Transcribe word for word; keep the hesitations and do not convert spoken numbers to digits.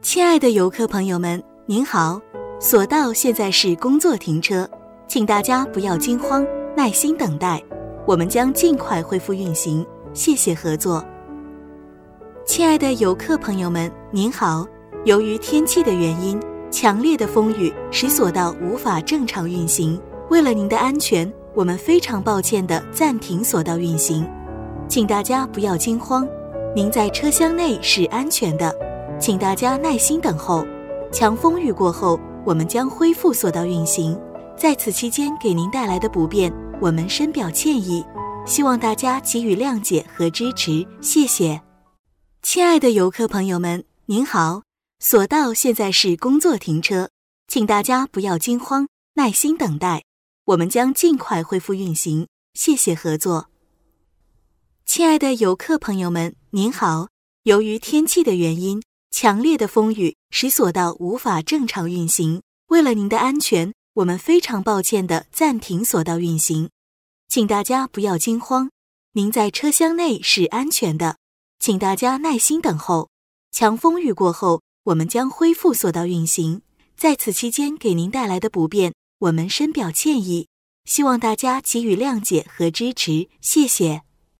亲爱的游客朋友们，您好，索道现在是工作停车，请大家不要惊慌，耐心等待，我们将尽快恢复运行，谢谢合作。亲爱的游客朋友们，您好，由于天气的原因，强烈的风雨使索道无法正常运行，为了您的安全，我们非常抱歉地暂停索道运行，请大家不要惊慌，您在车厢内是安全的，请大家耐心等候，强风雨过后，我们将恢复索道运行，在此期间给您带来的不便，我们深表歉意，希望大家给予谅解和支持，谢谢。亲爱的游客朋友们，您好，索道现在是工作停车，请大家不要惊慌，耐心等待，我们将尽快恢复运行，谢谢合作。亲爱的游客朋友们，您好，由于天气的原因，强烈的风雨使索道无法正常运行，为了您的安全，我们非常抱歉地暂停索道运行，请大家不要惊慌，您在车厢内是安全的，请大家耐心等候，强风雨过后，我们将恢复索道运行，在此期间给您带来的不便，我们深表歉意，希望大家给予谅解和支持，谢谢。